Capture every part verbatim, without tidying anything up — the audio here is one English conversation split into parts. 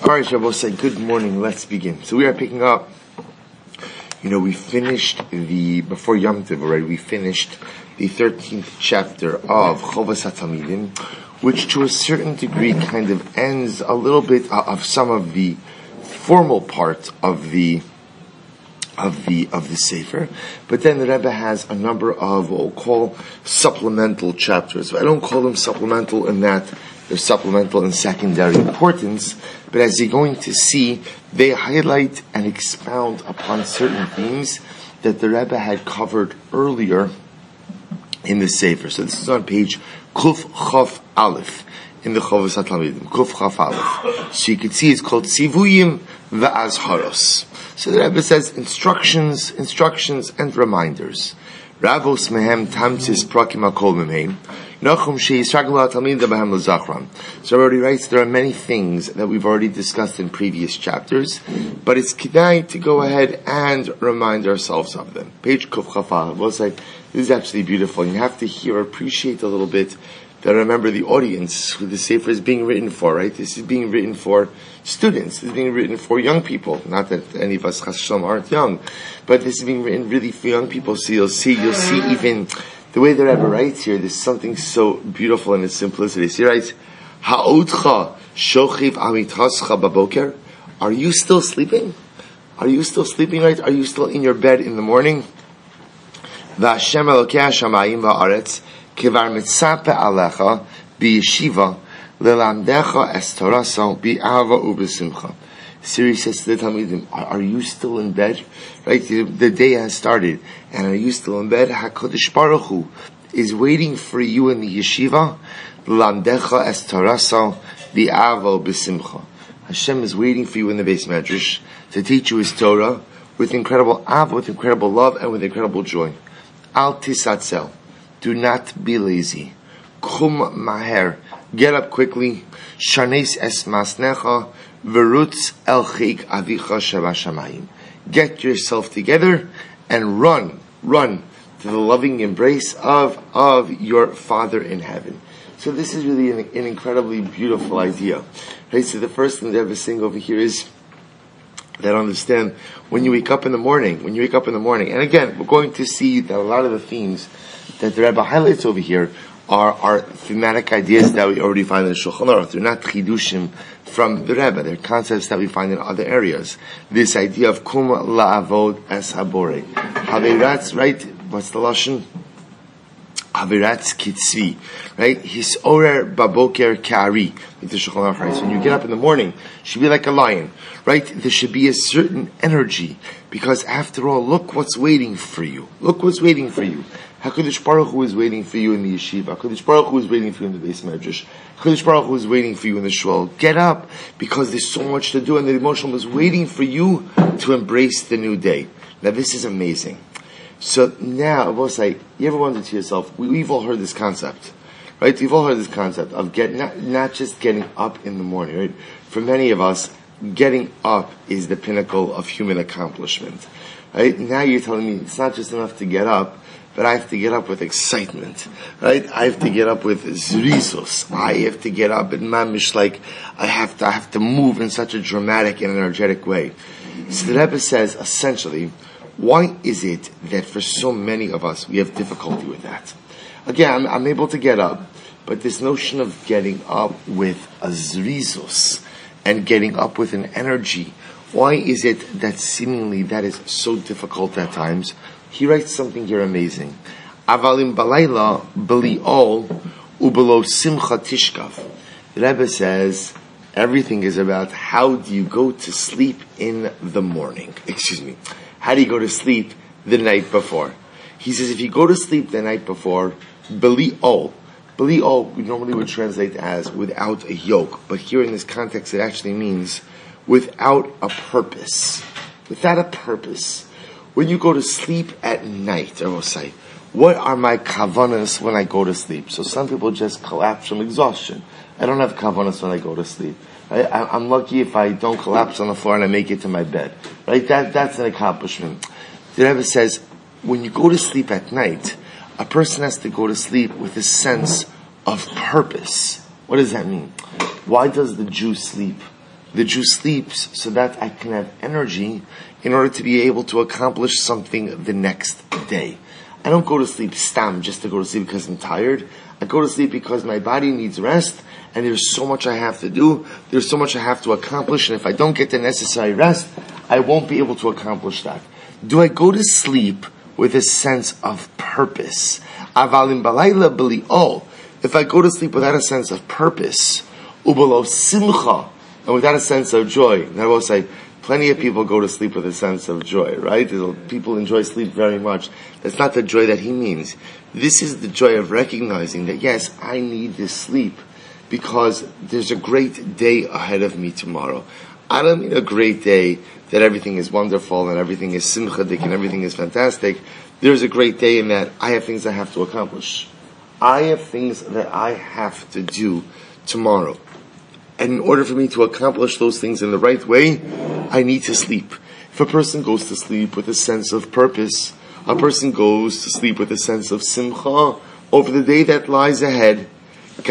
All right, Shabbos, say good morning. Let's begin. So we are picking up. You know, we finished the before Yom Tov already. We finished the thirteenth chapter of Chovas HaTalmidim, which to a certain degree kind of ends a little bit of some of the formal part of the of the of the Sefer. But then the Rebbe has a number of what we'll call supplemental chapters. I don't call them supplemental in that they're supplemental in secondary importance, but as you're going to see, they highlight and expound upon certain themes that the Rebbe had covered earlier in the Sefer. So this is on page Kuf Chaf Aleph in the Chovas HaTalmidim. Kuf Chaf Aleph. So you can see it's called Sivuyim Va'azharos. So the Rebbe says instructions, instructions and reminders. Ravos mehem tamtis prakim hakol mehem. Nachum she'yisraglu hatalmidim behem l'zachram. So already writes there are many things that we've already discussed in previous chapters, but it's kedai to go ahead and remind ourselves of them. Page Kuf Chafal. We'll say this is actually beautiful. You have to hear, appreciate a little bit that remember the audience who the Sefer is being written for, right? This is being written for students. This is being written for young people. Not that any of us, chas v'shalom, aren't young, but this is being written really for young people. So you'll see, you'll see even the way the Rebbe writes here, there's something so beautiful in its simplicity. So he writes, Ha'odcha shochiv amitascha baboker. Are you still sleeping? Are you still sleeping, right? Are you still in your bed in the morning? V'Hashem Elokei hashamayim va'aretz kivar mitzape alecha biyeshiva lelamdecha es toraso bi'ava u'besimcha. Siri says to the Talmidim, are you still in bed? Right, the, the day has started, and are you still in bed? HaKadosh Baruch Hu is waiting for you in the yeshiva. L'lamdecha es toraso bi'ava u'besimcha. Hashem is waiting for you in the Beis Medrash to teach you His Torah with incredible av, with incredible love, and with incredible joy. Al tisatzel. Do not be lazy. Kum maher. Get up quickly. Shanes es masnecha. Verutz el chik avicha shabashamayim. Get yourself together and run, run to the loving embrace of, of your Father in heaven. So this is really an, an incredibly beautiful idea. Right? So the first thing that I have to sing over here is that understand when you wake up in the morning, when you wake up in the morning, and again, we're going to see that a lot of the themes that the Rebbe highlights over here are, are thematic ideas that we already find in the Shulchan Aruch. They're not chidushim from the Rebbe. They're concepts that we find in other areas. This idea of kum la'avod es habore. Haveratz, right? What's the lashon? Haveratz kitzvi, right? His orer baboker kari. So when you get up in the morning, you should be like a lion, right? There should be a certain energy, because after all, look what's waiting for you. Look what's waiting for you. HaKadosh Baruch Hu is waiting for you in the yeshiva. HaKadosh Baruch Hu is waiting for you in the Beis Medrash. HaKadosh Baruch Hu is waiting for you in the shul. Get up, because there's so much to do, and the emotion is waiting for you to embrace the new day. Now this is amazing. So now, I will say, you ever wondered to yourself, we, we've all heard this concept, right? We've all heard this concept of get, not, not just getting up in the morning, right? For many of us, getting up is the pinnacle of human accomplishment, right? Now you're telling me it's not just enough to get up, but I have to get up with excitement, right? I have to get up with zrizos. I have to get up and mamish, like I have to, I have to move in such a dramatic and energetic way. So the Rebbe says, essentially, why is it that for so many of us we have difficulty with that? Again, I'm, I'm able to get up, but this notion of getting up with a zrizos and getting up with an energy, why is it that seemingly that is so difficult at times? He writes something here amazing. Avalim balayla beli'ol ubelo simcha tishkav. The Rebbe says everything is about how do you go to sleep in the morning. Excuse me. How do you go to sleep the night before? He says if you go to sleep the night before, beli'ol. Beli'ol we normally would translate as without a yoke, but here in this context it actually means without a purpose. Without a purpose. When you go to sleep at night, I will say, what are my kavanas when I go to sleep? So some people just collapse from exhaustion. I don't have kavanas when I go to sleep. I, I, I'm lucky if I don't collapse on the floor and I make it to my bed. Right? That, that's an accomplishment. The Rebbe says, when you go to sleep at night, a person has to go to sleep with a sense of purpose. What does that mean? Why does the Jew sleep? The Jew sleeps so that I can have energy in order to be able to accomplish something the next day. I don't go to sleep stam just to go to sleep because I'm tired. I go to sleep because my body needs rest, and there's so much I have to do. There's so much I have to accomplish, and if I don't get the necessary rest, I won't be able to accomplish that. Do I go to sleep with a sense of purpose? Avalim balayla b'li'ol. If I go to sleep without a sense of purpose, ubalo simcha, and without a sense of joy, and I will say, plenty of people go to sleep with a sense of joy, right? People enjoy sleep very much. That's not the joy that he means. This is the joy of recognizing that, yes, I need this sleep because there's a great day ahead of me tomorrow. I don't mean a great day that everything is wonderful and everything is simchadik and everything is fantastic. There's a great day in that I have things I have to accomplish. I have things that I have to do tomorrow. And in order for me to accomplish those things in the right way, I need to sleep. If a person goes to sleep with a sense of purpose, a person goes to sleep with a sense of simcha over the day that lies ahead. If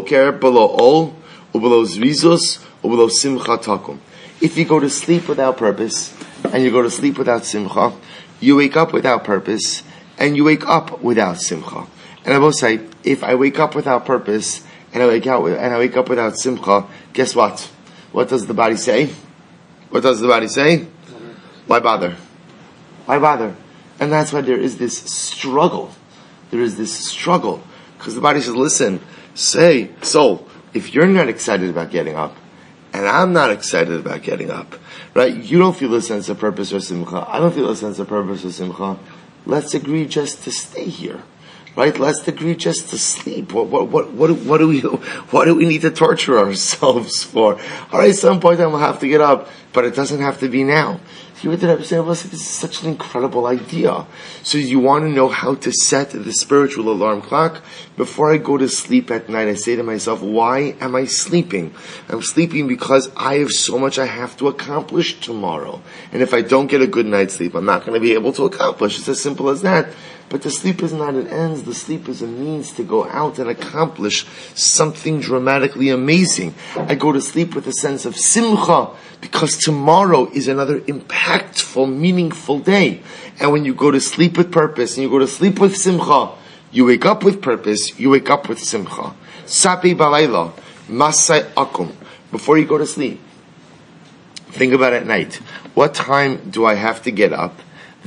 you go to sleep without purpose, and you go to sleep without simcha, you wake up without purpose, and you wake up without simcha. And I will say, if I wake up without purpose, and I wake out with, and I wake up without simcha, guess what? What does the body say? What does the body say? Why bother? Why bother? And that's why there is this struggle. There is this struggle. Because the body says, listen, say, soul, if you're not excited about getting up, and I'm not excited about getting up, right? You don't feel a sense of purpose or simcha. I don't feel a sense of purpose or simcha. Let's agree just to stay here. Right? Let's agree just to sleep. What, what, what, what, what do we, what do we need to torture ourselves for? All right, at some point I will have to get up, but it doesn't have to be now. You heard that saying, this is such an incredible idea. So you want to know how to set the spiritual alarm clock? Before I go to sleep at night, I say to myself, why am I sleeping? I'm sleeping because I have so much I have to accomplish tomorrow. And if I don't get a good night's sleep, I'm not going to be able to accomplish. It's as simple as that. But the sleep is not an end. The sleep is a means to go out and accomplish something dramatically amazing. I go to sleep with a sense of simcha because tomorrow is another impactful, meaningful day. And when you go to sleep with purpose and you go to sleep with simcha, you wake up with purpose, you wake up with simcha. Sapi balayla, masai akum. Before you go to sleep, think about at night. What time do I have to get up?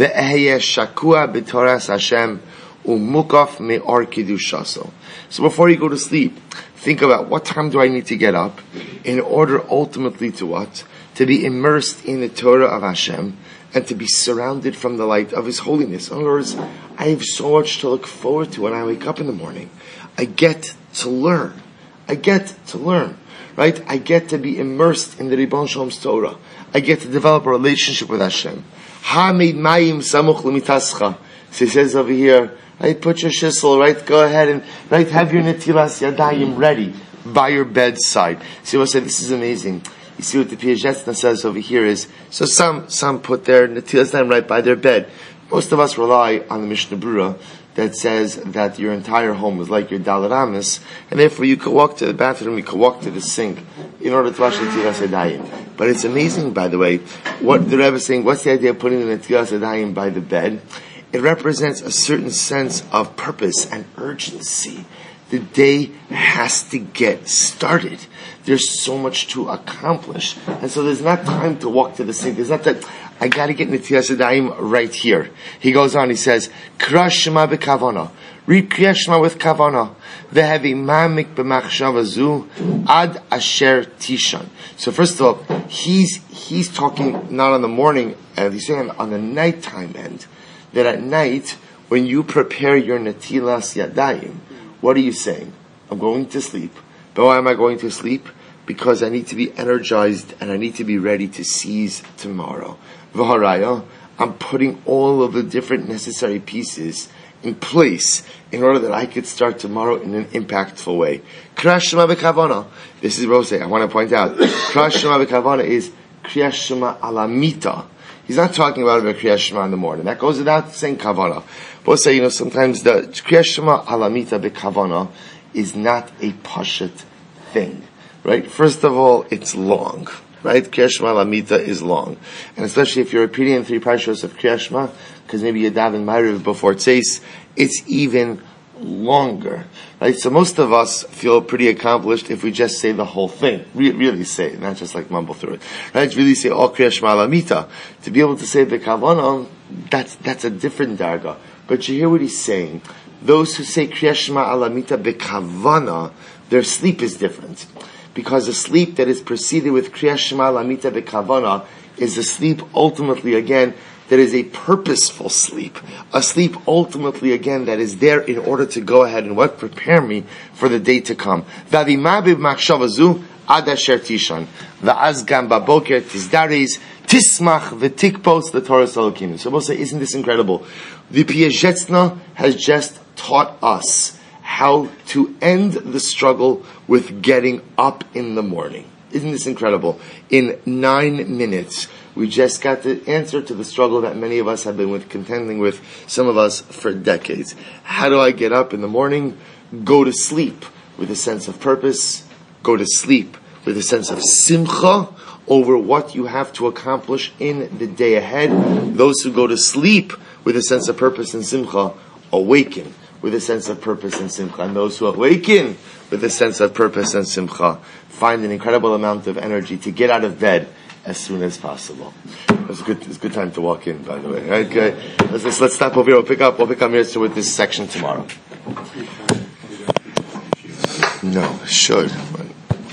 shakua b'toras Hashem umukaf me'or kidushaso. So before you go to sleep, think about what time do I need to get up in order ultimately to what? To be immersed in the Torah of Hashem and to be surrounded from the light of His holiness. In other words, I have so much to look forward to when I wake up in the morning. I get to learn. I get to learn. Right? I get to be immersed in the Ribbon Shalom's Torah. I get to develop a relationship with Hashem. Hamid mayim samuch l'mitascha. So he says over here, right, put your shissel, right, go ahead and, right, have your netilas yadayim ready by your bedside. So he will say, this is amazing. You see what the Piagetna says over here is, so some, some put their netilas yadayim right by their bed. Most of us rely on the Mishnah Brura that says that your entire home is like your Dalet Amos, and therefore you can walk to the bathroom, you can walk to the sink in order to wash the Netilas Yadayim. But it's amazing, by the way, what the Rebbe is saying, what's the idea of putting the Netilas Yadayim by the bed? It represents a certain sense of purpose and urgency. The day has to get started. There's so much to accomplish. And so there's not time to walk to the sink. There's not that, I gotta get Netilas Yadayim right here. He goes on, he says, Kra Shema b'kavana. Read Kriya Shema with kavana. Ve'hevi ma'amik b'machshava zu ad asher tishan. So first of all, he's, he's talking not on the morning, and he's saying on the nighttime end, that at night, when you prepare your Netilas Yadayim, what are you saying? I'm going to sleep. But why am I going to sleep? Because I need to be energized and I need to be ready to seize tomorrow. V'haraya, I'm putting all of the different necessary pieces in place in order that I could start tomorrow in an impactful way. Kriya Shema b'kavana. This is what I say. I want to point out. Kriya Shema b'kavana is Kriya Shema alamita. He's not talking about a Kriya Shema in the morning. That goes without saying kavana. But we'll say, you know, sometimes the Kriya Shema alamita b'kavana is not a pashat thing. Right? First of all, it's long. right? Kriyat Shema Lamita is long. And especially if you're repeating in three parashos of Kriyat Shema, because maybe you daven Ma'ariv before Tzeis, it's even longer. Right? So most of us feel pretty accomplished if we just say the whole thing. Re- really say it, not just like mumble through it. Right? Really say all Kriyat Shema Lamita. To be able to say the Kavanah, that's, that's a different darga. But you hear what he's saying. Those who say Kriyat Shema Alamita Bekavana, their sleep is different. Because a sleep that is preceded with Kriyat Shema Alamita Bekavana is a sleep ultimately, again, that is a purposeful sleep. A sleep ultimately, again, that is there in order to go ahead and what? Prepare me for the day to come. V'adimabib machshavazu ad asher tishan. V'az gam baboker tizdaris tismach v'tikpos the Torah Elokim. So we'll say, isn't this incredible? The Piazetzna has just taught us how to end the struggle with getting up in the morning. Isn't this incredible? In nine minutes, we just got the answer to the struggle that many of us have been with, contending with, some of us for decades. How do I get up in the morning? Go to sleep with a sense of purpose. Go to sleep with a sense of simcha over what you have to accomplish in the day ahead. Those who go to sleep with a sense of purpose and simcha awaken with a sense of purpose and simcha. And those who awaken with a sense of purpose and simcha find an incredible amount of energy to get out of bed as soon as possible. It's a good, it's a good time to walk in, by the way. Right? Okay. Let's, let's, let's stop over here. We'll pick up, we'll pick up here with this section tomorrow. No, should.